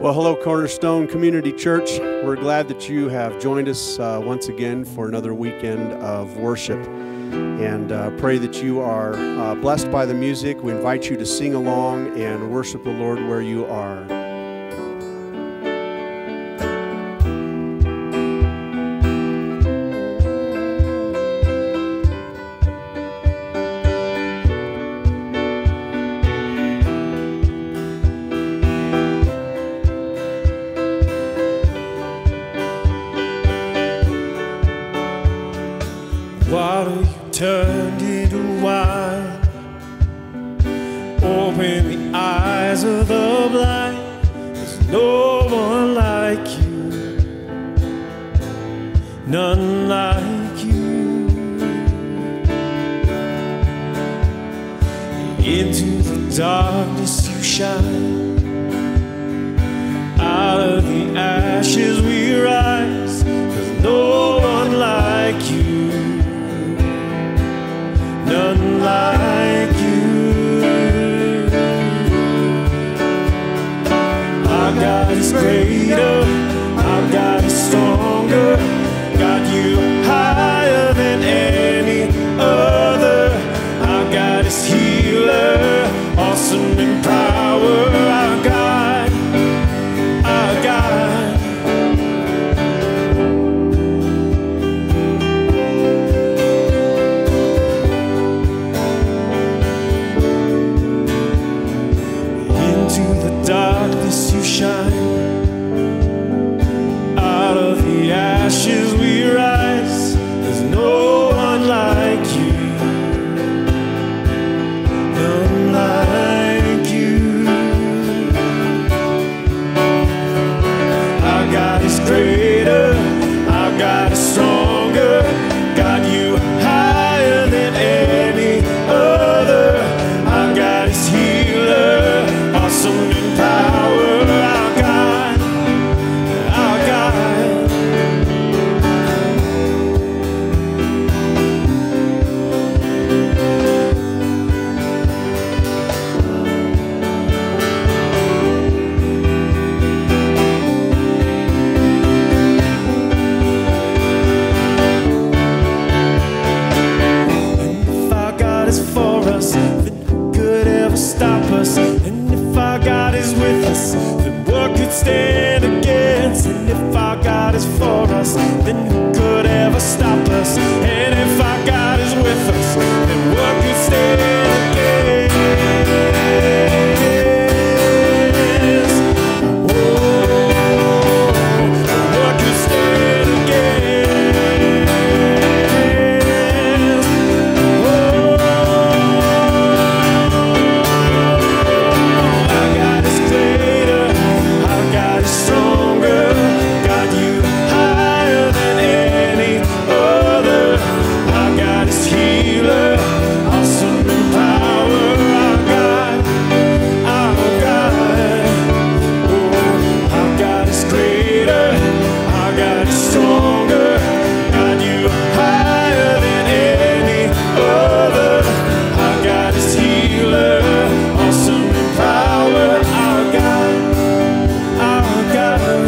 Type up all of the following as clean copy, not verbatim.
Well, hello, Cornerstone Community Church. We're glad that you have joined us once again for another weekend of worship, and pray that you are blessed by the music. We invite you to sing along and worship the Lord where you are. Water you turned into wine. Open the eyes of the blind. There's no one like you, none like you. Into the darkness you shine. Out of the ashes we rise. There's no one like you, none like you. Our God is greater, our God is stronger. Got you higher than any other. Our God is healer, awesome in power. Our God, our God. Darkness you shine. Out of the ashes we rise. There's no one like you, none like you. Our God is greater, our God is stronger. Got you higher than any other. Our God is healer, awesome in power. Our God, our God. And if our God is for us, then who could ever stop us? And if our God is with us, then what could stand against? And if our God is for us, then who could ever stop us? And if our God is with us, then what could stand against? Oh, what could stand against? Our God is greater, our God is stronger. Got you higher than any other. Our God is healer, awesome in power. Our God, our God. Oh, our God is greater, our God is stronger. Got you higher than any other. Our God is healer, awesome in power. Our God, our God.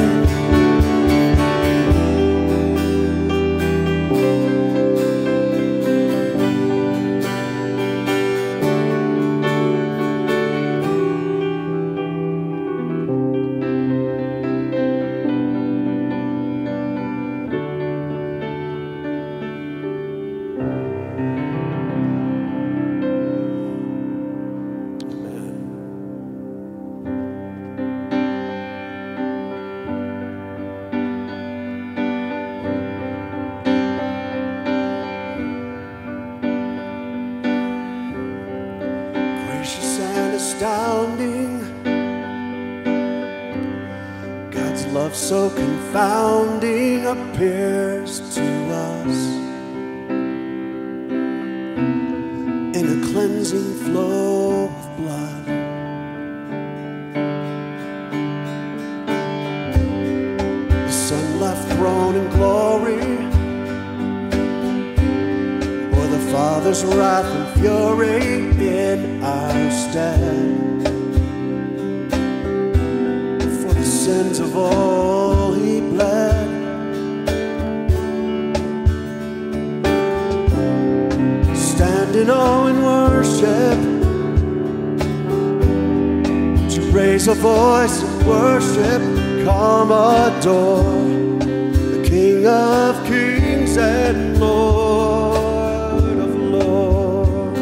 Gracious and astounding, God's love so confounding appears to us in a cleansing flow of blood. The Son left throne and glory, or the Father's wrath and fury in our stead. For the sins of all he bled. Stand in awe and worship, to raise a voice and worship, come adore the King of Kings and Lord of Lords.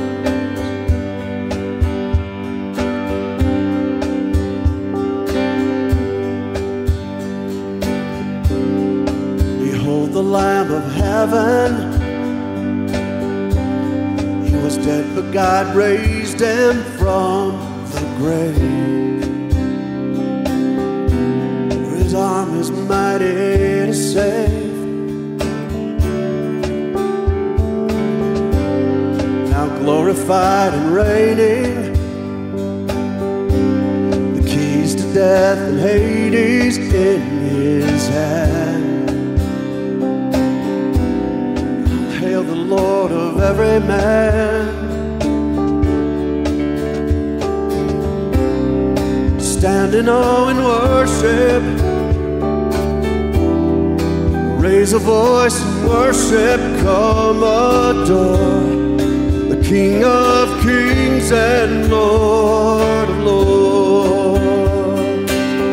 Behold the Lamb of heaven, he was dead but God raised him from the grave. His arm is mighty to save. Now glorified and reigning, the keys to death and Hades in his hand. Hail the Lord of every man. Stand in awe and worship, raise a voice and worship, come adore the King of Kings and Lord of Lords.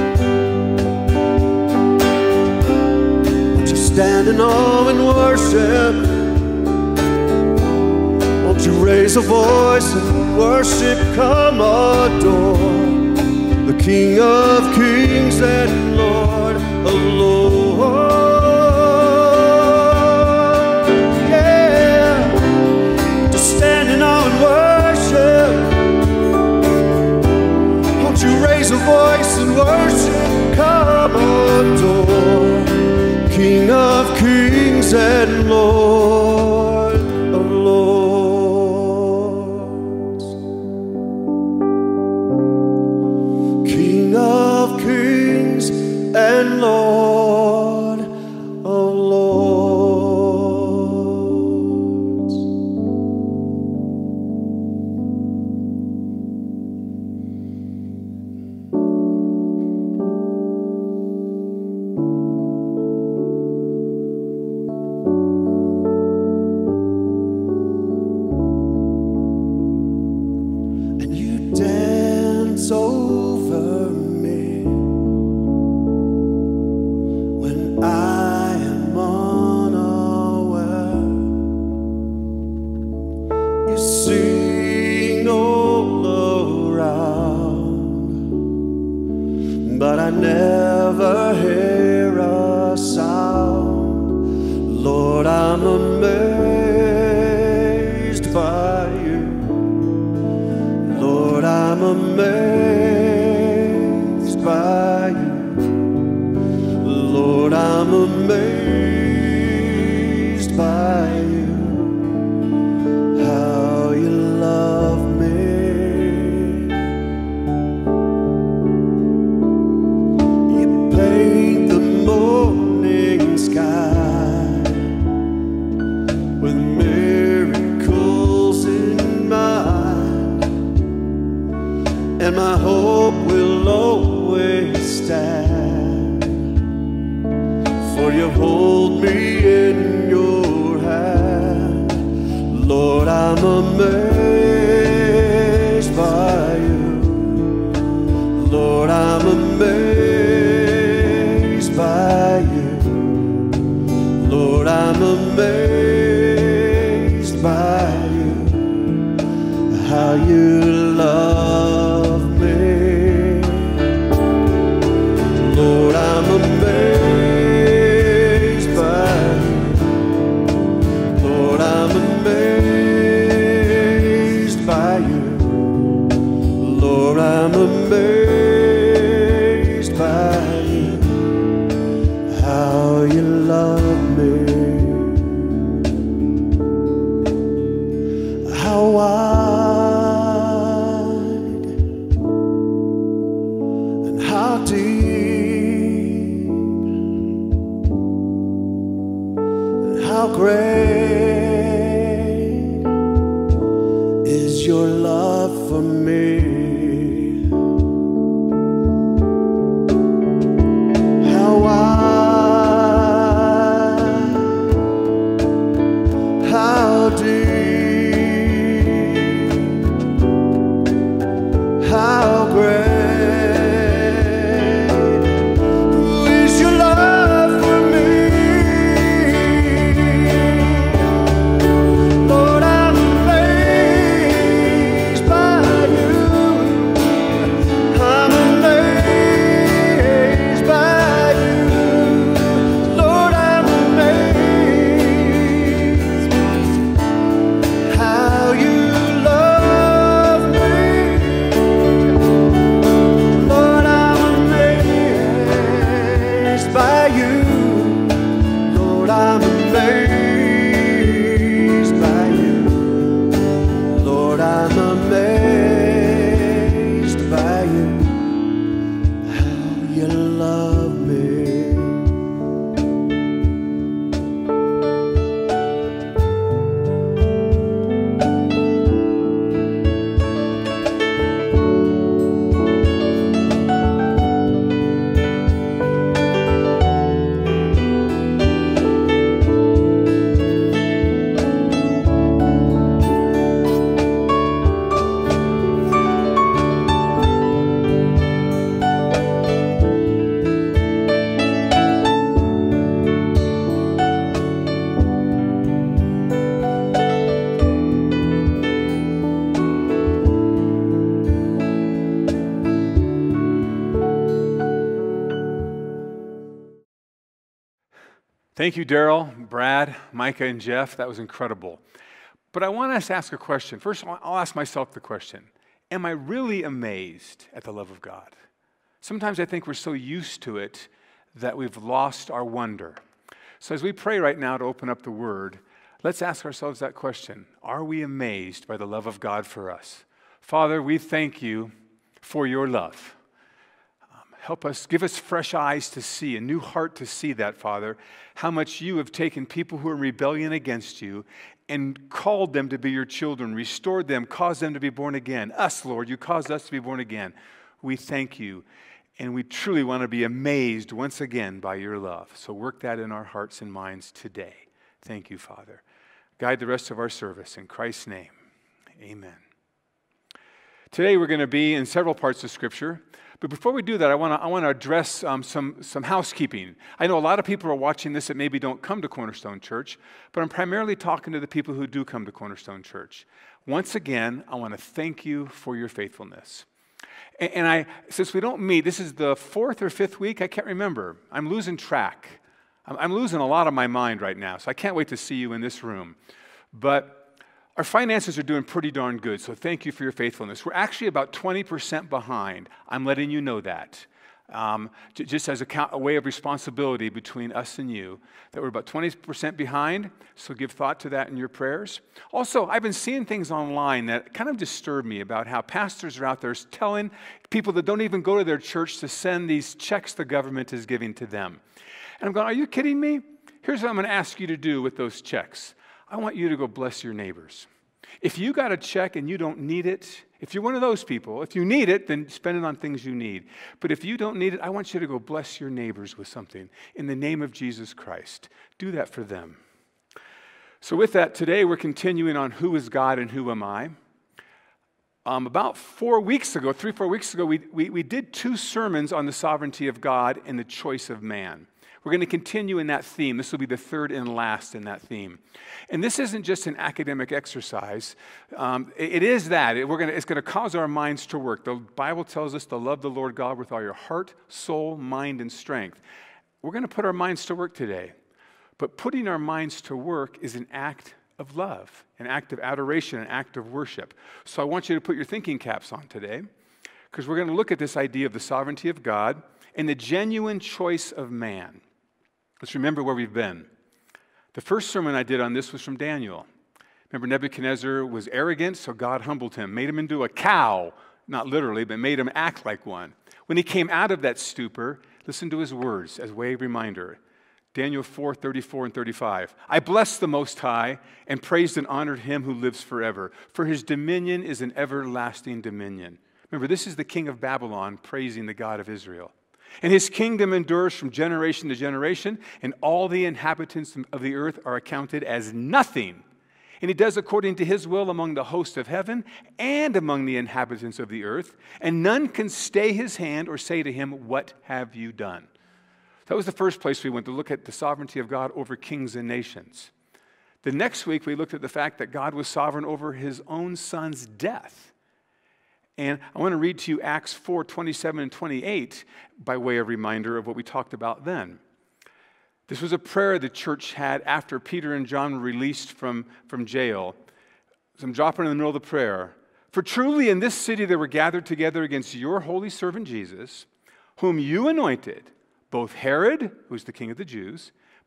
Won't you stand in awe and worship? Won't you raise a voice and worship, come adore the King of Kings and Lord of Lords. Raise a voice and worship, come adore King of Kings and Lord of Lords. King of Kings and Lord of Lords. Over me when I am unaware. You sing all around, but I never hear a sound. Lord, I'm amazed by you. Lord, I'm amazed by you. Lord, I'm amazed by you. How you love me. You paint the morning sky with miracles in mind, and my hope will always stand, for you hold me in your hand. Lord, I'm amazed by you. Lord, I'm amazed by you. Lord, I'm amazed by you. How you love me. Lord, I'm amazed by you. Lord, I'm amazed by you. Lord, I'm amazed by you. How you love me. How wide and how deep and how great is your love for me. amazed by you. Lord, I'm amazed by you. How you love me. Thank you, Daryl, Brad, Micah, and Jeff. That was incredible. But I want us to ask a question. First, I'll ask myself the question, am I really amazed at the love of God? Sometimes I think we're so used to it that we've lost our wonder. So as we pray right now to open up the Word, let's ask ourselves that question. Are we amazed by the love of God for us? Father, we thank you for your love. Help us, give us fresh eyes to see, a new heart to see that, Father, how much you have taken people who are in rebellion against you and called them to be your children, restored them, caused them to be born again. Us, Lord, you caused us to be born again. We thank you, and we truly want to be amazed once again by your love. So work that in our hearts and minds today. Thank you, Father. Guide the rest of our service. In Christ's name, amen. Today we're going to be in several parts of Scripture. But before we do that, I want to address some housekeeping. I know a lot of people are watching this that maybe don't come to Cornerstone Church, but I'm primarily talking to the people who do come to Cornerstone Church. Once again, I want to thank you for your faithfulness. And since we don't meet, this is the 4th or 5th week, I can't remember. I'm losing track. I'm losing a lot of my mind right now, so I can't wait to see you in this room. But our finances are doing pretty darn good, so thank you for your faithfulness. We're actually about 20% behind. I'm letting you know that. Just as a way of responsibility between us and you, that we're about 20% behind, so give thought to that in your prayers. Also, I've been seeing things online that kind of disturb me about how pastors are out there telling people that don't even go to their church to send these checks the government is giving to them. And I'm going, are you kidding me? Here's what I'm going to ask you to do with those checks. I want you to go bless your neighbors. If you got a check and you don't need it, if you're one of those people, if you need it, then spend it on things you need. But if you don't need it, I want you to go bless your neighbors with something in the name of Jesus Christ. Do that for them. So with that, today we're continuing on who is God and who am I. About 4 weeks ago, 3-4 weeks ago, we did 2 sermons on the sovereignty of God and the choice of man. We're going to continue in that theme. This will be the 3rd and last in that theme. And this isn't just an academic exercise. It is that. It's going to cause our minds to work. The Bible tells us to love the Lord God with all your heart, soul, mind, and strength. We're going to put our minds to work today. But putting our minds to work is an act of love, an act of adoration, an act of worship. So I want you to put your thinking caps on today, because we're going to look at this idea of the sovereignty of God and the genuine choice of man. Let's remember where we've been. The first sermon I did on this was from Daniel. Remember, Nebuchadnezzar was arrogant, so God humbled him, made him into a cow, not literally, but made him act like one. When he came out of that stupor, listen to his words as way of reminder. Daniel 4:34 and 35. I blessed the Most High and praised and honored him who lives forever, for his dominion is an everlasting dominion. Remember, this is the king of Babylon praising the God of Israel. And his kingdom endures from generation to generation, and all the inhabitants of the earth are accounted as nothing. And he does according to his will among the hosts of heaven and among the inhabitants of the earth, and none can stay his hand or say to him, what have you done? That was the first place we went to look at the sovereignty of God over kings and nations. The next week, we looked at the fact that God was sovereign over his own son's death. And I want to read to you Acts 4:27 and 28 by way of reminder of what we talked about then. This was a prayer the church had after Peter and John were released from jail. So I'm dropping in the middle of the prayer. For truly in this city they were gathered together against your holy servant Jesus, whom you anointed, both Herod, who was the king of the Jews,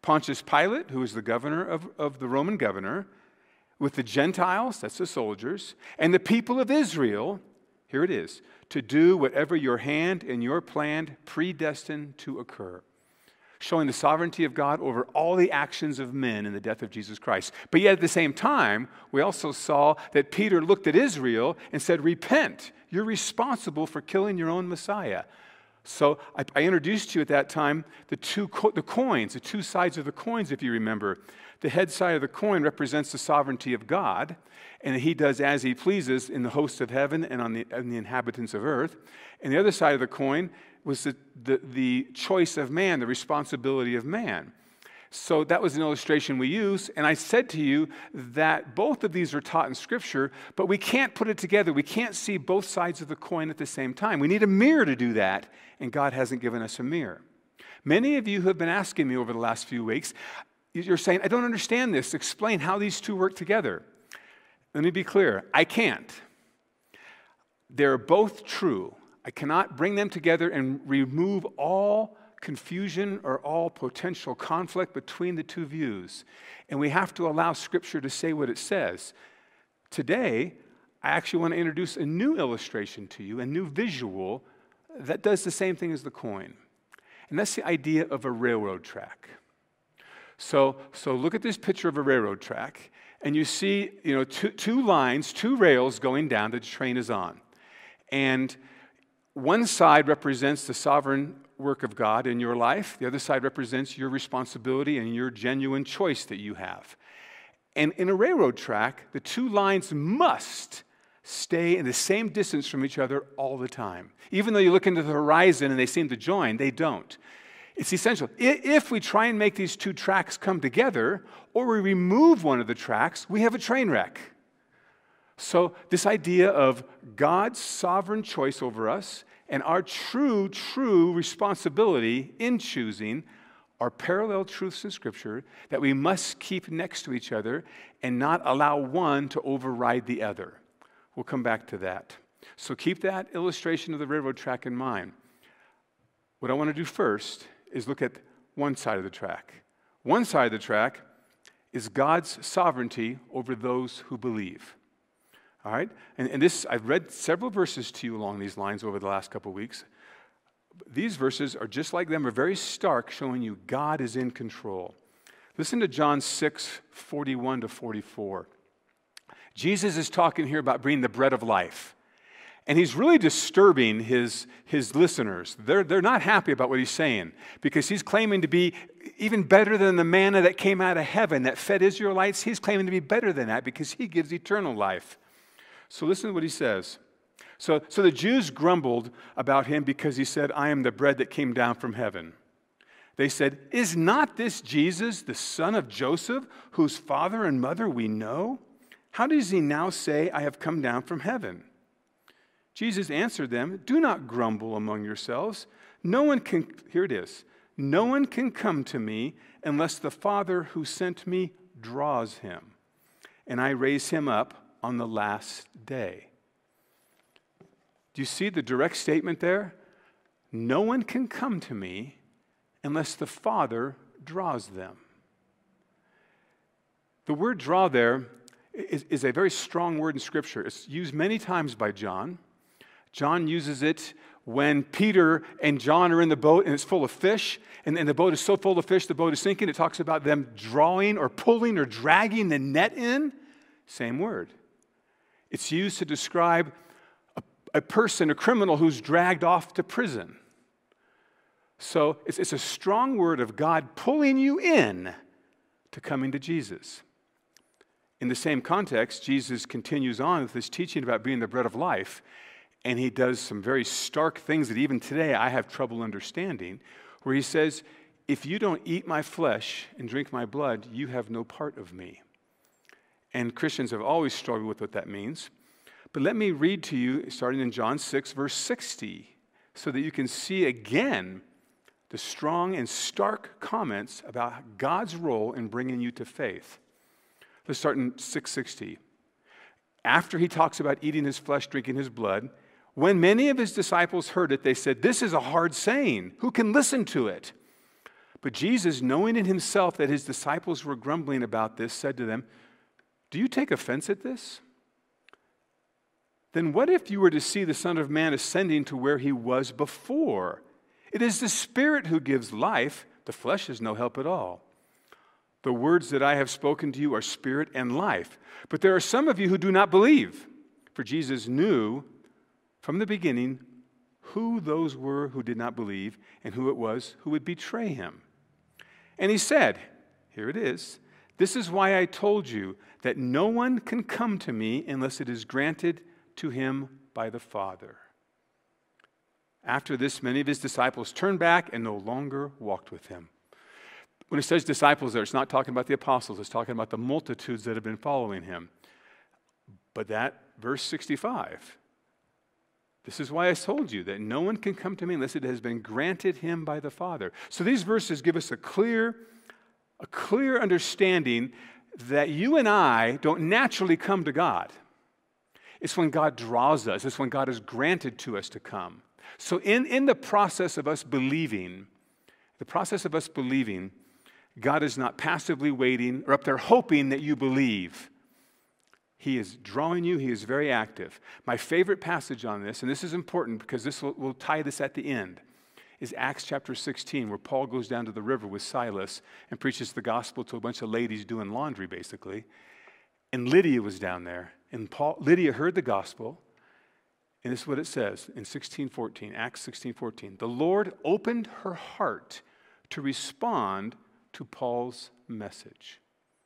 Pontius Pilate, who was the governor of the Roman governor, with the Gentiles, that's the soldiers, and the people of Israel, here it is, to do whatever your hand and your plan predestined to occur, showing the sovereignty of God over all the actions of men in the death of Jesus Christ. But yet at the same time, we also saw that Peter looked at Israel and said, repent, you're responsible for killing your own Messiah. So I introduced to you at that time the coins, the two sides of the coins, if you remember. The head side of the coin represents the sovereignty of God, and he does as he pleases in the hosts of heaven and on the inhabitants of earth. And the other side of the coin was the choice of man, the responsibility of man. So that was an illustration we used, and I said to you that both of these are taught in Scripture, but we can't put it together. We can't see both sides of the coin at the same time. We need a mirror to do that, and God hasn't given us a mirror. Many of you who have been asking me over the last few weeks, you're saying, I don't understand this. Explain how these two work together. Let me be clear. I can't. They're both true. I cannot bring them together and remove all confusion or all potential conflict between the two views. And we have to allow Scripture to say what it says. Today, I actually want to introduce a new illustration to you, a new visual that does the same thing as the coin. And that's the idea of a railroad track. So look at this picture of a railroad track, and you see, two lines, two rails going down that the train is on. And one side represents the sovereign work of God in your life. The other side represents your responsibility and your genuine choice that you have. And in a railroad track, the two lines must stay in the same distance from each other all the time. Even though you look into the horizon and they seem to join, they don't. It's essential. If we try and make these two tracks come together, or we remove one of the tracks, we have a train wreck. So this idea of God's sovereign choice over us and our true responsibility in choosing are parallel truths in Scripture that we must keep next to each other and not allow one to override the other. We'll come back to that. So keep that illustration of the railroad track in mind. What I want to do first is look at one side of the track. One side of the track is God's sovereignty over those who believe. All right? And this, I've read several verses to you along these lines over the last couple of weeks. These verses are just like them, are very stark, showing you God is in control. Listen to John 6:41-44. Jesus is talking here about being the bread of life. And he's really disturbing his listeners. They're not happy about what he's saying because he's claiming to be even better than the manna that came out of heaven that fed Israelites. He's claiming to be better than that because he gives eternal life. So listen to what he says. So the Jews grumbled about him because he said, I am the bread that came down from heaven. They said, is not this Jesus, the son of Joseph, whose father and mother we know? How does he now say, I have come down from heaven? Jesus answered them, do not grumble among yourselves. No one can come to me unless the Father who sent me draws him, and I raise him up on the last day. Do you see the direct statement there? No one can come to me unless the Father draws them. The word draw there is a very strong word in Scripture. It's used many times by John. John uses it when Peter and John are in the boat and it's full of fish, and the boat is so full of fish, the boat is sinking. It talks about them drawing or pulling or dragging the net in. Same word. It's used to describe a person, a criminal who's dragged off to prison. So it's a strong word of God pulling you in to coming to Jesus. In the same context, Jesus continues on with this teaching about being the bread of life, and he does some very stark things that even today I have trouble understanding, where he says, if you don't eat my flesh and drink my blood, you have no part of me. And Christians have always struggled with what that means. But let me read to you, starting in John 6, verse 60, so that you can see again the strong and stark comments about God's role in bringing you to faith. Let's start in 6:60. After he talks about eating his flesh, drinking his blood, when many of his disciples heard it, they said, this is a hard saying. Who can listen to it? But Jesus, knowing in himself that his disciples were grumbling about this, said to them, "Do you take offense at this? Then what if you were to see the Son of Man ascending to where he was before? It is the Spirit who gives life. The flesh is no help at all. The words that I have spoken to you are spirit and life. But there are some of you who do not believe." For Jesus knew from the beginning who those were who did not believe and who it was who would betray him. And he said, here it is, "This is why I told you that no one can come to me unless it is granted to him by the Father." After this, many of his disciples turned back and no longer walked with him. When it says disciples there, it's not talking about the apostles. It's talking about the multitudes that have been following him. But that, verse 65, "This is why I told you that no one can come to me unless it has been granted him by the Father." So these verses give us a clear understanding that you and I don't naturally come to God. It's when God draws us. It's when God has granted to us to come. So in the process of us believing, God is not passively waiting or up there hoping that you believe. He is drawing you. He is very active. My favorite passage on this, and this is important because this will tie this at the end, is Acts chapter 16, where Paul goes down to the river with Silas and preaches the gospel to a bunch of ladies doing laundry, basically. And Lydia was down there. And Lydia heard the gospel. And this is what it says in 16:14, Acts 16:14. "The Lord opened her heart to respond to Paul's message."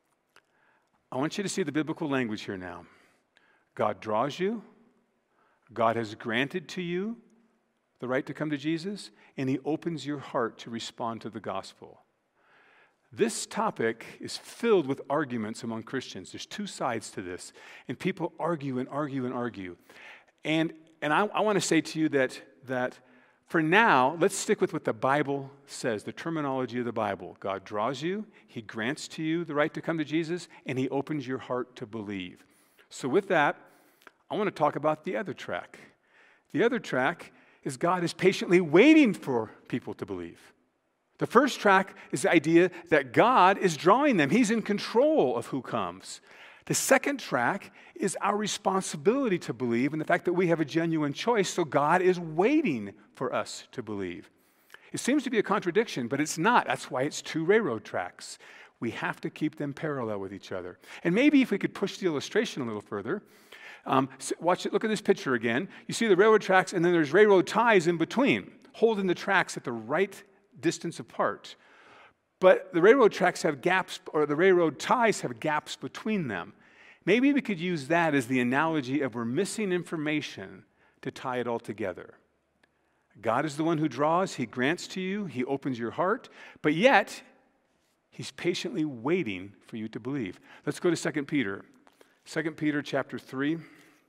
I want you to see the biblical language here now. God draws you. God has granted to you the right to come to Jesus, and he opens your heart to respond to the gospel. This topic is filled with arguments among Christians. There's two sides to this, and people argue and argue and argue. And I want to say to you that for now, let's stick with what the Bible says, the terminology of the Bible. God draws you, he grants to you the right to come to Jesus, and he opens your heart to believe. So with that, I want to talk about the other track. The other track is God is patiently waiting for people to believe. The first track is the idea that God is drawing them. He's in control of who comes. The second track is our responsibility to believe and the fact that we have a genuine choice, so God is waiting for us to believe. It seems to be a contradiction, but it's not. That's why it's two railroad tracks. We have to keep them parallel with each other. And maybe if we could push the illustration a little further, watch it. Look at this picture again. You see the railroad tracks, and then there's railroad ties in between, holding the tracks at the right distance apart. But the railroad tracks have gaps, or the railroad ties have gaps between them. Maybe we could use that as the analogy of we're missing information to tie it all together. God is the one who draws, he grants to you, he opens your heart, but yet he's patiently waiting for you to believe. Let's go to 2 Peter. 2 Peter chapter 3.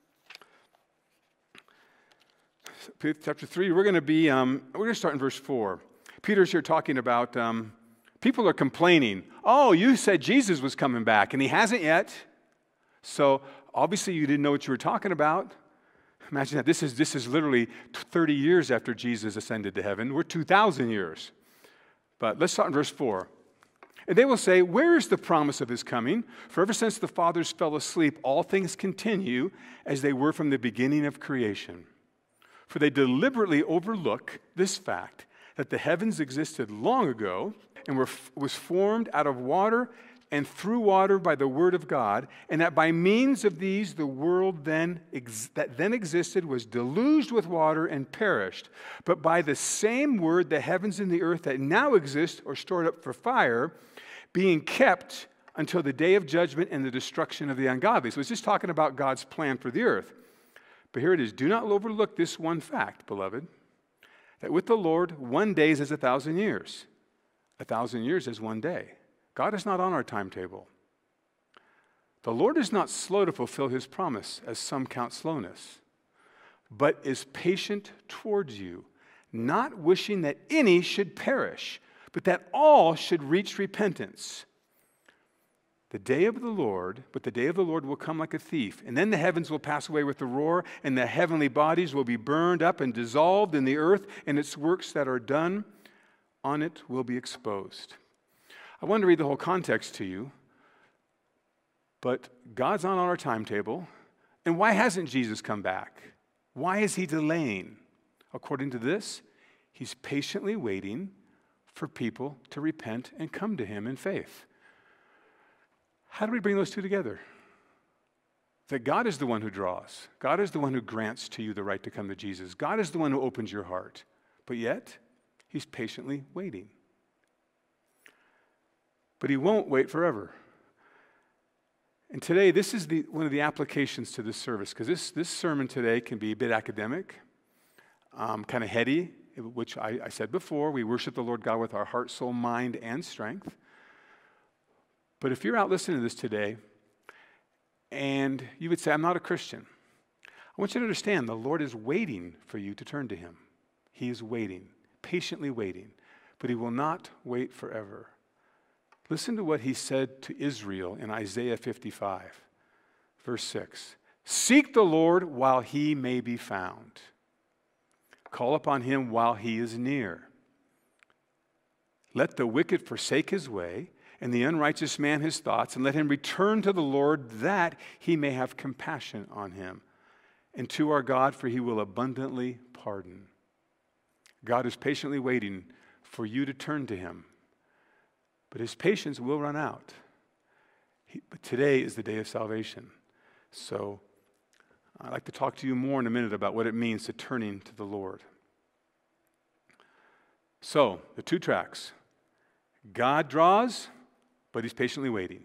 Chapter 3, we're going to start in verse 4. Peter's here talking about people are complaining. Oh, you said Jesus was coming back, and he hasn't yet. So obviously you didn't know what you were talking about. Imagine that. This is literally 30 years after Jesus ascended to heaven. We're 2,000 years. But let's start in verse 4. "And they will say, 'Where is the promise of his coming? For ever since the fathers fell asleep, all things continue as they were from the beginning of creation. For they deliberately overlook this fact, that the heavens existed long ago and was formed out of water and through water by the word of God, and that by means of these the world that then existed was deluged with water and perished. But by the same word the heavens and the earth that now exist are stored up for fire, being kept until the day of judgment and the destruction of the ungodly.'" So it's just talking about God's plan for the earth. But here it is. "Do not overlook this one fact, beloved, that with the Lord 1 day is as 1,000 years. 1,000 years is 1 day." God is not on our timetable. "The Lord is not slow to fulfill his promise, as some count slowness, but is patient towards you, not wishing that any should perish, but that all should reach repentance. But the day of the Lord will come like a thief, and then the heavens will pass away with a roar, and the heavenly bodies will be burned up and dissolved in the earth, and its works that are done on it will be exposed. I wanted to read the whole context to you, but God's not on our timetable. And why hasn't Jesus come back? Why is he delaying? According to this, he's patiently waiting for people to repent and come to him in faith. How do we bring those two together? That God is the one who draws. God is the one who grants to you the right to come to Jesus. God is the one who opens your heart. But yet, he's patiently waiting. But he won't wait forever. And today, this is one of the applications to this service, because this sermon today can be a bit academic, kind of heady, which I said before, we worship the Lord God with our heart, soul, mind, and strength. But if you're out listening to this today, and you would say, I'm not a Christian, I want you to understand the Lord is waiting for you to turn to him. He is waiting, patiently waiting, but he will not wait forever. Listen to what he said to Israel in Isaiah 55, verse 6. Seek the Lord while he may be found. Call upon him while he is near. Let the wicked forsake his way, and the unrighteous man his thoughts, and let him return to the Lord, that he may have compassion on him, and to our God, for he will abundantly pardon. God is patiently waiting for you to turn to him, but his patience will run out. But today is the day of salvation. So I'd like to talk to you more in a minute about what it means to turning to the Lord. So, the two tracks. God draws, but he's patiently waiting.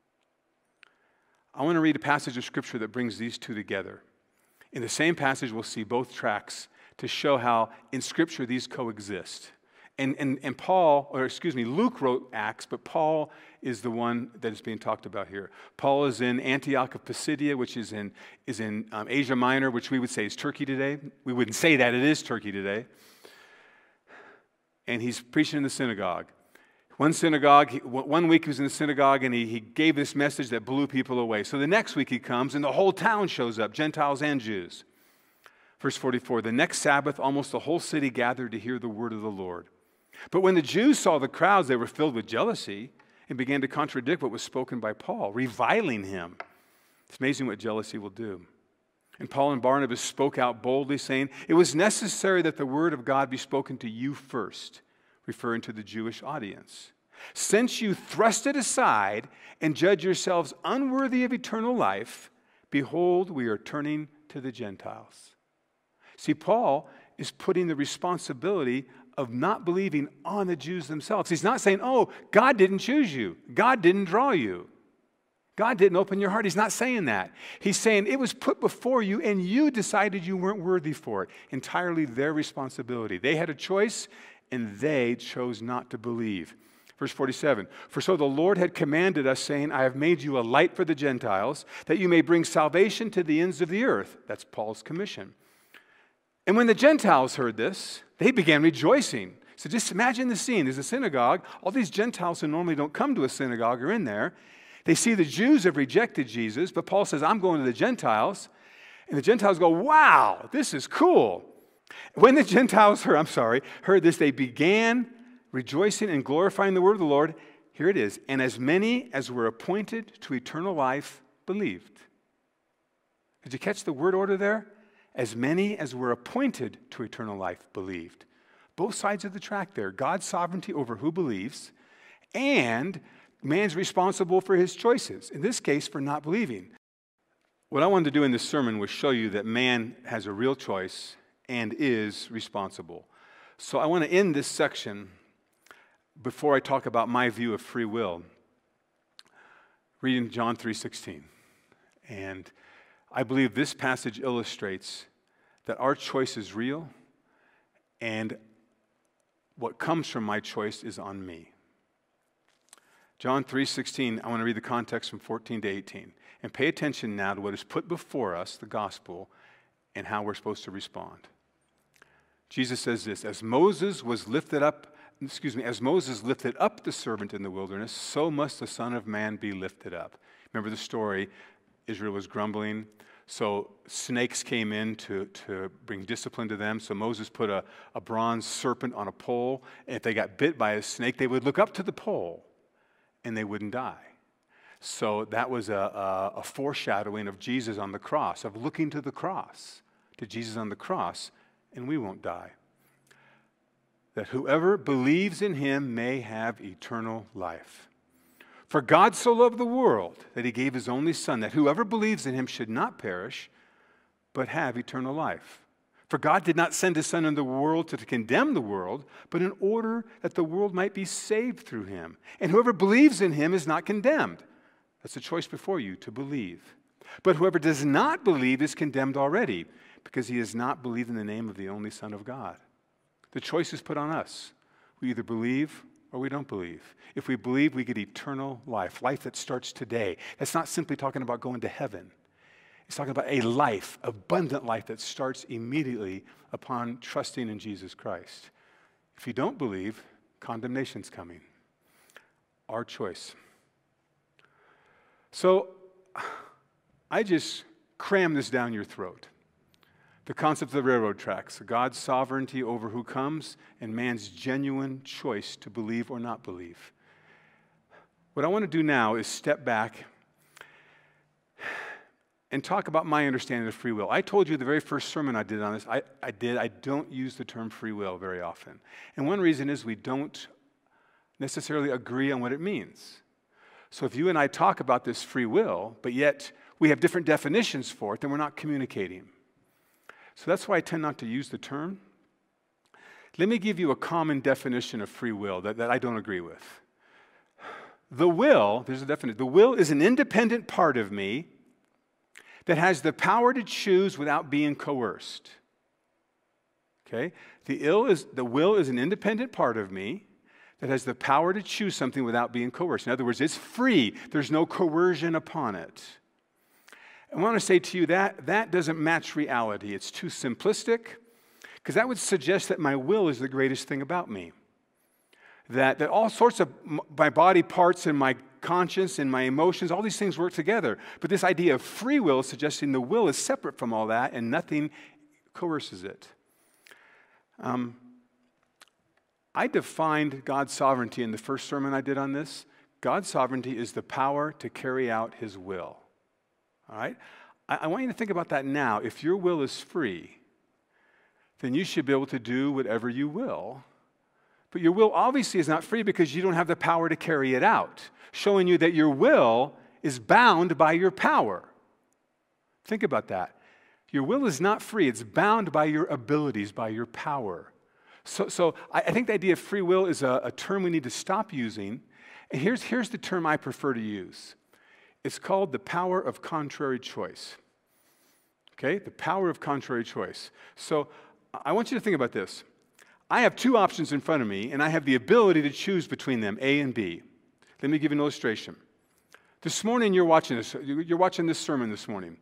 I want to read a passage of Scripture that brings these two together. In the same passage, we'll see both tracks to show how in Scripture these coexist. And Luke wrote Acts, but Paul is the one that is being talked about here. Paul is in Antioch of Pisidia, which is in Asia Minor, which we would say is Turkey today. We wouldn't say that, it is Turkey today. And he's preaching in the synagogue. One week he was in the synagogue and he gave this message that blew people away. So the next week he comes and the whole town shows up, Gentiles and Jews. Verse 44, the next Sabbath almost the whole city gathered to hear the word of the Lord. But when the Jews saw the crowds, they were filled with jealousy and began to contradict what was spoken by Paul, reviling him. It's amazing what jealousy will do. And Paul and Barnabas spoke out boldly, saying, it was necessary that the word of God be spoken to you first, referring to the Jewish audience. Since you thrust it aside and judge yourselves unworthy of eternal life, behold, we are turning to the Gentiles. See, Paul is putting the responsibility of not believing on the Jews themselves. He's not saying, oh, God didn't choose you. God didn't draw you. God didn't open your heart. He's not saying that. He's saying it was put before you and you decided you weren't worthy for it. Entirely their responsibility. They had a choice and they chose not to believe. Verse 47, for so the Lord had commanded us, saying, I have made you a light for the Gentiles, that you may bring salvation to the ends of the earth. That's Paul's commission. And when the Gentiles heard this, they began rejoicing. So just imagine the scene. There's a synagogue. All these Gentiles who normally don't come to a synagogue are in there. They see the Jews have rejected Jesus, but Paul says, I'm going to the Gentiles. And the Gentiles go, wow, this is cool. When the Gentiles heard this, they began rejoicing and glorifying the word of the Lord. Here it is. And as many as were appointed to eternal life believed. Did you catch the word order there? As many as were appointed to eternal life believed. Both sides of the track there. God's sovereignty over who believes, and man's responsible for his choices. In this case, for not believing. What I wanted to do in this sermon was show you that man has a real choice and is responsible. So I want to end this section before I talk about my view of free will, reading John 3:16. And I believe this passage illustrates that our choice is real, and what comes from my choice is on me. John 3:16, I want to read the context from 14 to 18. And pay attention now to what is put before us, the gospel, and how we're supposed to respond. Jesus says this, as Moses lifted up the servant in the wilderness, so must the Son of Man be lifted up. Remember the story, Israel was grumbling. So snakes came in to bring discipline to them. So Moses put a bronze serpent on a pole. And if they got bit by a snake, they would look up to the pole and they wouldn't die. So that was a foreshadowing of Jesus on the cross, of looking to the cross, to Jesus on the cross, and we won't die. That whoever believes in him may have eternal life. For God so loved the world that he gave his only Son, that whoever believes in him should not perish, but have eternal life. For God did not send his Son into the world to condemn the world, but in order that the world might be saved through him. And whoever believes in him is not condemned. That's a choice before you, to believe. But whoever does not believe is condemned already, because he has not believed in the name of the only Son of God. The choice is put on us. We either believe or we don't believe. If we believe, we get eternal life, life that starts today. That's not simply talking about going to heaven. It's talking about a life, abundant life that starts immediately upon trusting in Jesus Christ. If you don't believe, condemnation's coming. Our choice. So I just cram this down your throat. The concept of the railroad tracks, God's sovereignty over who comes, and man's genuine choice to believe or not believe. What I want to do now is step back and talk about my understanding of free will. I told you the very first sermon I did on this, I don't use the term free will very often. And one reason is we don't necessarily agree on what it means. So if you and I talk about this free will, but yet we have different definitions for it, then we're not communicating. So that's why I tend not to use the term. Let me give you a common definition of free will that I don't agree with. The will, there's a definition, the will is an independent part of me that has the power to choose without being coerced. Okay? The will is an independent part of me that has the power to choose something without being coerced. In other words, it's free. There's no coercion upon it. I want to say to you that doesn't match reality. It's too simplistic, because that would suggest that my will is the greatest thing about me. That all sorts of my body parts and my conscience and my emotions, all these things work together. But this idea of free will is suggesting the will is separate from all that and nothing coerces it. I defined God's sovereignty in the first sermon I did on this. God's sovereignty is the power to carry out his will. All right? I want you to think about that now. If your will is free, then you should be able to do whatever you will. But your will obviously is not free because you don't have the power to carry it out, showing you that your will is bound by your power. Think about that. Your will is not free. It's bound by your abilities, by your power. So I think the idea of free will is a term we need to stop using. And here's the term I prefer to use. It's called the power of contrary choice. Okay? The power of contrary choice. So I want you to think about this. I have two options in front of me, and I have the ability to choose between them, A and B. Let me give you an illustration. This morning you're watching this sermon this morning.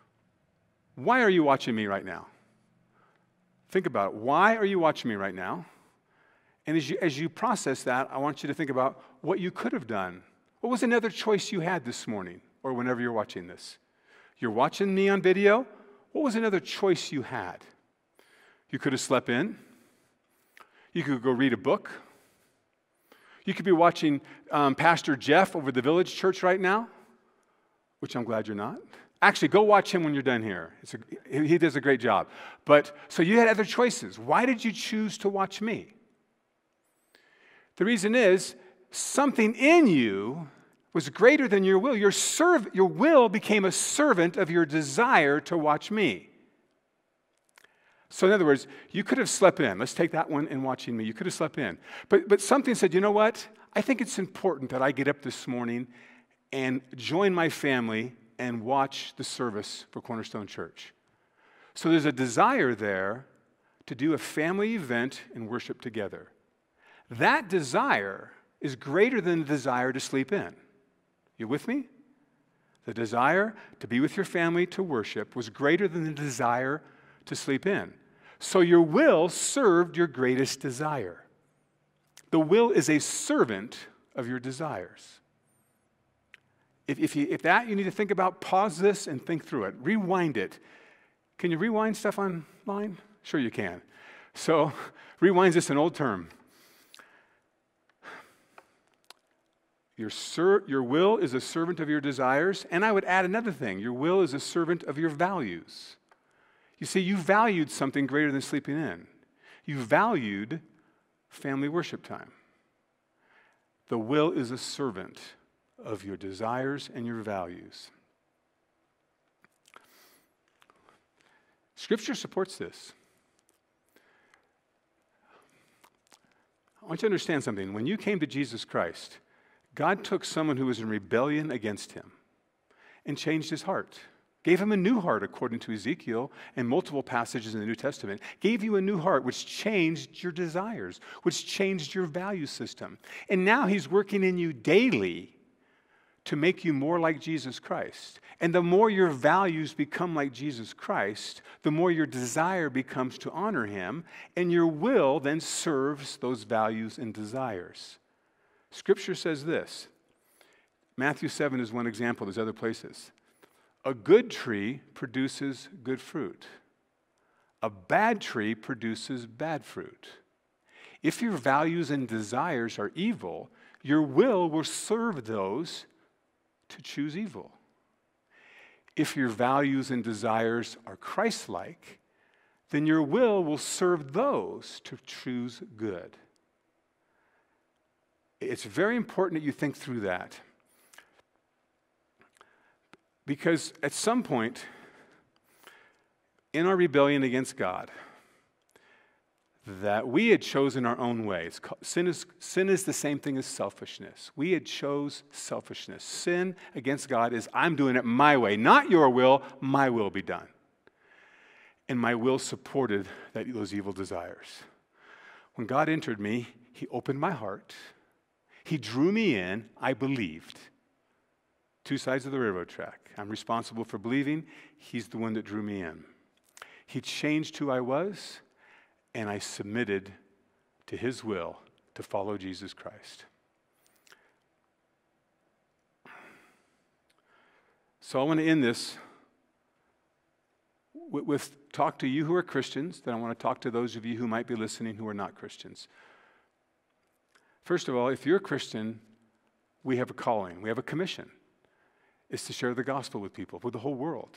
Why are you watching me right now? Think about it. Why are you watching me right now? And as you process that, I want you to think about what you could have done. What was another choice you had this morning or whenever you're watching this? You're watching me on video. What was another choice you had? You could have slept in. You could go read a book. You could be watching Pastor Jeff over the Village Church right now, which I'm glad you're not. Actually, go watch him when you're done here. He does a great job. So you had other choices. Why did you choose to watch me? The reason is, something in you was greater than your will. Your will became a servant of your desire to watch me. So in other words, you could have slept in. Let's take that one and watching me. You could have slept in. But something said, you know what? I think it's important that I get up this morning and join my family and watch the service for Cornerstone Church. So there's a desire there to do a family event and worship together. That desire is greater than the desire to sleep in. You with me? The desire to be with your family to worship was greater than the desire to sleep in. So your will served your greatest desire. The will is a servant of your desires. If that you need to think about, pause this and think through it. Rewind it. Can you rewind stuff online? Sure you can. So rewind's just an old term. Your will is a servant of your desires, and I would add another thing. Your will is a servant of your values. You see, you valued something greater than sleeping in. You valued family worship time. The will is a servant of your desires and your values. Scripture supports this. I want you to understand something. When you came to Jesus Christ, God took someone who was in rebellion against him and changed his heart. Gave him a new heart, according to Ezekiel and multiple passages in the New Testament. Gave you a new heart, which changed your desires, which changed your value system. And now he's working in you daily to make you more like Jesus Christ. And the more your values become like Jesus Christ, the more your desire becomes to honor him, and your will then serves those values and desires. Scripture says this. Matthew 7 is one example. There's other places. A good tree produces good fruit. A bad tree produces bad fruit. If your values and desires are evil, your will serve those to choose evil. If your values and desires are Christ-like, then your will serve those to choose good. It's very important that you think through that. Because at some point, in our rebellion against God, that we had chosen our own ways. Sin is the same thing as selfishness. We had chose selfishness. Sin against God is, I'm doing it my way, not your will, my will be done. And my will supported those evil desires. When God entered me, he opened my heart. He drew me in. I believed. Two sides of the railroad track. I'm responsible for believing. He's the one that drew me in. He changed who I was, and I submitted to his will to follow Jesus Christ. So I want to end this with talk to you who are Christians, then I want to talk to those of you who might be listening who are not Christians. First of all, if you're a Christian, we have a calling, we have a commission. It's to share the gospel with people, with the whole world.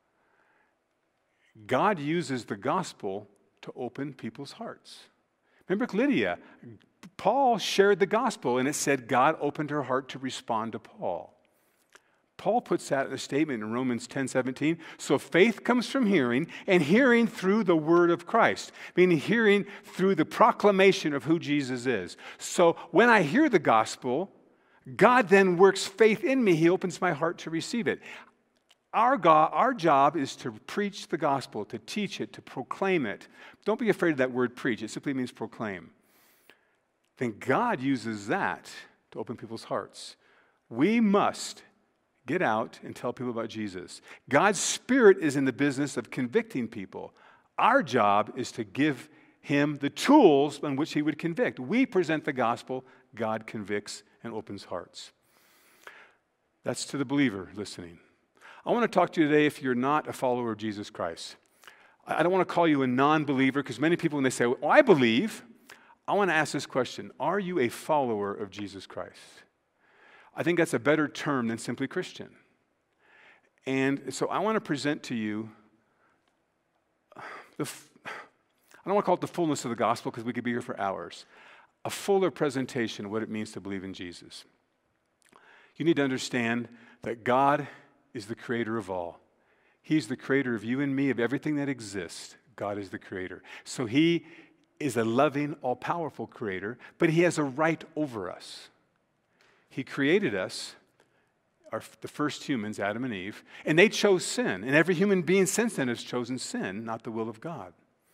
God uses the gospel to open people's hearts. Remember Lydia? Paul shared the gospel, and it said God opened her heart to respond to Paul. Paul puts that in a statement in Romans 10:17. So faith comes from hearing, and hearing through the word of Christ, meaning hearing through the proclamation of who Jesus is. So when I hear the gospel, God then works faith in me. He opens my heart to receive it. Our job is to preach the gospel, to teach it, to proclaim it. Don't be afraid of that word preach. It simply means proclaim. Then God uses that to open people's hearts. We must get out and tell people about Jesus. God's Spirit is in the business of convicting people. Our job is to give him the tools on which he would convict. We present the gospel. God convicts and opens hearts. That's to the believer listening. I want to talk to you today if you're not a follower of Jesus Christ. I don't want to call you a non-believer because many people, when they say, well, I believe, I want to ask this question. Are you a follower of Jesus Christ? I think that's a better term than simply Christian. And so I want to present to you, I don't want to call it the fullness of the gospel because we could be here for hours, a fuller presentation of what it means to believe in Jesus. You need to understand that God is the creator of all. He's the creator of you and me, of everything that exists. God is the creator. So he is a loving, all-powerful creator, but he has a right over us. He created us, the first humans, Adam and Eve, and they chose sin. And every human being since then has chosen sin, not the will of God.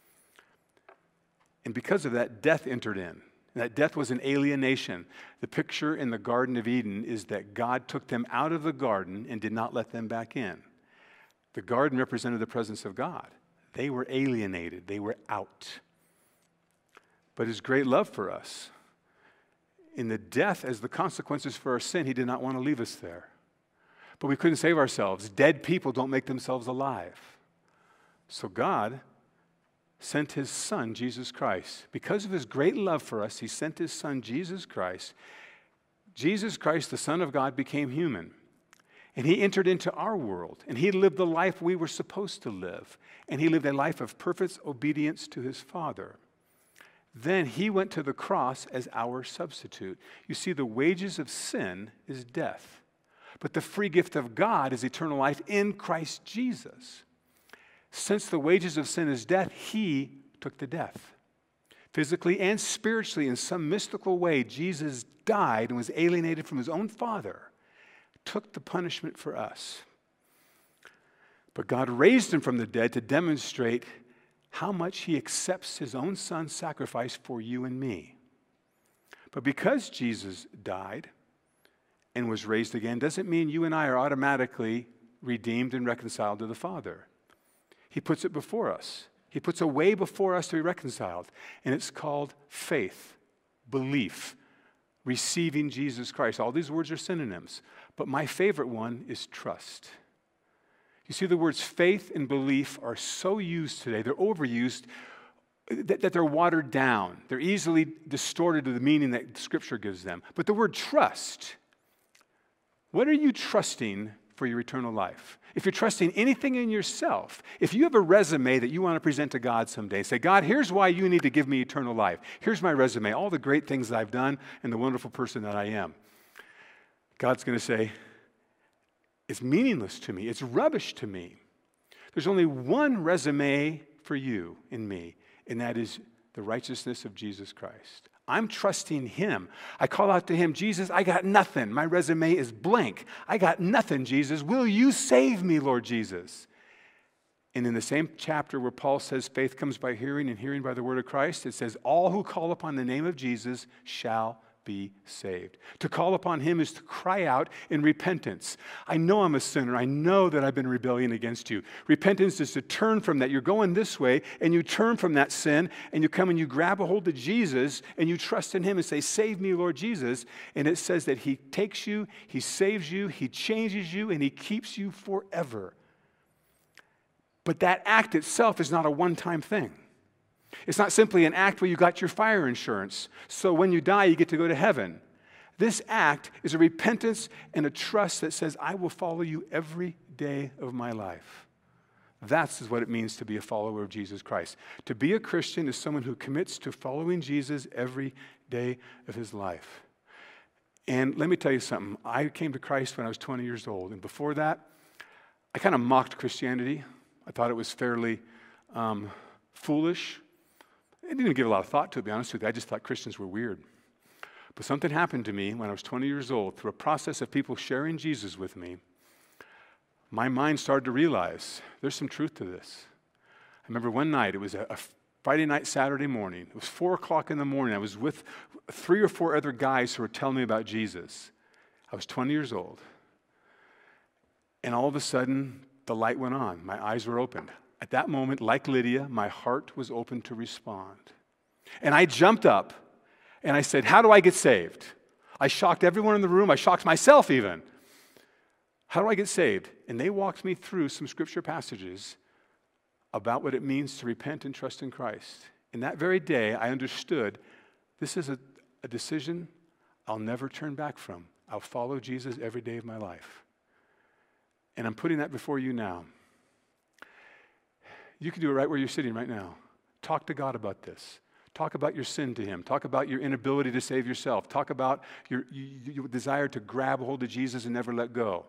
And because of that, death entered in. And that death was an alienation. The picture in the Garden of Eden is that God took them out of the garden and did not let them back in. The garden represented the presence of God. They were alienated. They were out. But his great love for us, in the death as the consequences for our sin, he did not want to leave us there. But we couldn't save ourselves. Dead people don't make themselves alive. So God sent his Son, Jesus Christ. Because of his great love for us, he sent his Son, Jesus Christ. Jesus Christ, the Son of God, became human. And he entered into our world. And he lived the life we were supposed to live. And he lived a life of perfect obedience to his Father. Then he went to the cross as our substitute. You see, the wages of sin is death. But the free gift of God is eternal life in Christ Jesus. Since the wages of sin is death, he took the death. Physically and spiritually, in some mystical way, Jesus died and was alienated from his own Father, took the punishment for us. But God raised him from the dead to demonstrate how much he accepts his own Son's sacrifice for you and me. But because Jesus died and was raised again, doesn't mean you and I are automatically redeemed and reconciled to the Father. He puts it before us. He puts a way before us to be reconciled. And it's called faith, belief, receiving Jesus Christ. All these words are synonyms. But my favorite one is trust. You see, the words faith and belief are so used today, they're overused, that they're watered down. They're easily distorted to the meaning that Scripture gives them. But the word trust, what are you trusting for your eternal life? If you're trusting anything in yourself, if you have a resume that you want to present to God someday, say, God, here's why you need to give me eternal life. Here's my resume, all the great things that I've done and the wonderful person that I am. God's going to say, it's meaningless to me. It's rubbish to me. There's only one resume for you and me, and that is the righteousness of Jesus Christ. I'm trusting him. I call out to him, Jesus, I got nothing. My resume is blank. I got nothing, Jesus. Will you save me, Lord Jesus? And in the same chapter where Paul says faith comes by hearing and hearing by the word of Christ, it says all who call upon the name of Jesus shall be saved. To call upon him is to cry out in repentance. I know I'm a sinner. I know that I've been rebelling against you. Repentance is to turn from that. You're going this way, and you turn from that sin, and you come and you grab a hold of Jesus, and you trust in him and say, save me, Lord Jesus. And it says that he takes you, he saves you, he changes you, and he keeps you forever. But that act itself is not a one-time thing. It's not simply an act where you got your fire insurance, so when you die, you get to go to heaven. This act is a repentance and a trust that says, I will follow you every day of my life. That's what it means to be a follower of Jesus Christ. To be a Christian is someone who commits to following Jesus every day of his life. And let me tell you something. I came to Christ when I was 20 years old, and before that, I kind of mocked Christianity. I thought it was fairly foolish. I didn't give a lot of thought to it, to be honest with you. I just thought Christians were weird. But something happened to me when I was 20 years old. Through a process of people sharing Jesus with me, my mind started to realize there's some truth to this. I remember one night, it was a Friday night, Saturday morning. It was 4 o'clock in the morning. I was with 3 or 4 other guys who were telling me about Jesus. I was 20 years old. And all of a sudden, the light went on. My eyes were opened. At that moment, like Lydia, my heart was open to respond. And I jumped up and I said, how do I get saved? I shocked everyone in the room. I shocked myself even. How do I get saved? And they walked me through some scripture passages about what it means to repent and trust in Christ. And that very day, I understood this is a decision I'll never turn back from. I'll follow Jesus every day of my life. And I'm putting that before you now. You can do it right where you're sitting right now. Talk to God about this. Talk about your sin to him. Talk about your inability to save yourself. Talk about your desire to grab a hold of Jesus and never let go.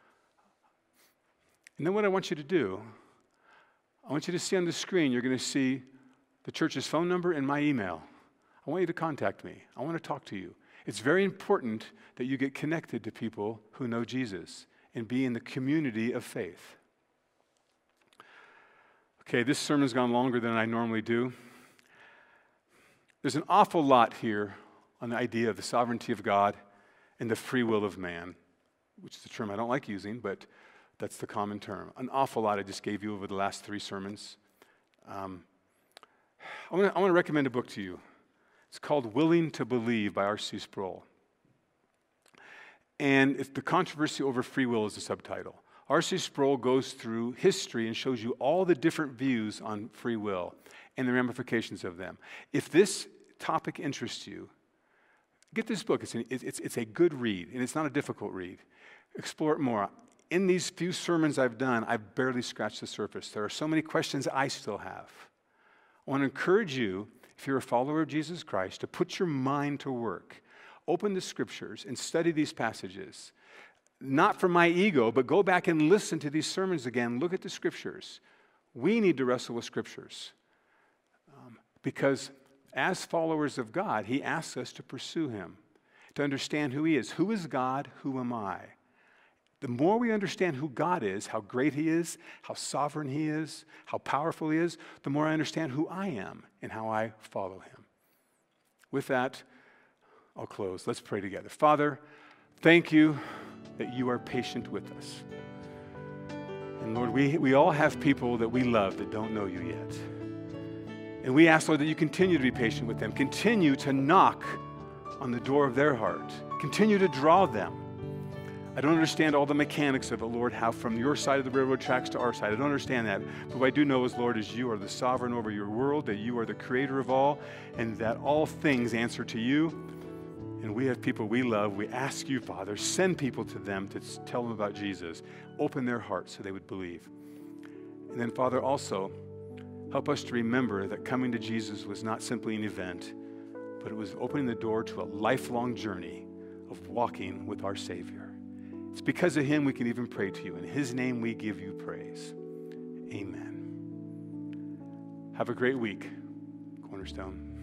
And then what I want you to do, I want you to see on the screen, you're going to see the church's phone number and my email. I want you to contact me. I want to talk to you. It's very important that you get connected to people who know Jesus and be in the community of faith. Okay, this sermon's gone longer than I normally do. There's an awful lot here on the idea of the sovereignty of God and the free will of man, which is a term I don't like using, but that's the common term. An awful lot I just gave you over the last 3 sermons. I want to recommend a book to you. It's called Willing to Believe by R.C. Sproul. And it's The Controversy Over Free Will is the subtitle. R.C. Sproul goes through history and shows you all the different views on free will and the ramifications of them. If this topic interests you, get this book. It's a good read, and it's not a difficult read. Explore it more. In these few sermons I've done, I've barely scratched the surface. There are so many questions I still have. I want to encourage you, if you're a follower of Jesus Christ, to put your mind to work. Open the scriptures and study these passages. Not for my ego, but go back and listen to these sermons again. Look at the scriptures. We need to wrestle with scriptures. Because as followers of God, he asks us to pursue him, to understand who he is. Who is God? Who am I? The more we understand who God is, how great he is, how sovereign he is, how powerful he is, the more I understand who I am and how I follow him. With that, I'll close. Let's pray together. Father, thank you that you are patient with us. And Lord, we all have people that we love that don't know you yet. And we ask, Lord, that you continue to be patient with them. Continue to knock on the door of their heart. Continue to draw them. I don't understand all the mechanics of it, Lord, how from your side of the railroad tracks to our side. I don't understand that. But what I do know is, Lord, is you are the sovereign over your world, that you are the creator of all, and that all things answer to you. And we have people we love. We ask you, Father, send people to them to tell them about Jesus. Open their hearts so they would believe. And then, Father, also, help us to remember that coming to Jesus was not simply an event, but it was opening the door to a lifelong journey of walking with our Savior. It's because of him we can even pray to you. In his name we give you praise. Amen. Have a great week, Cornerstone.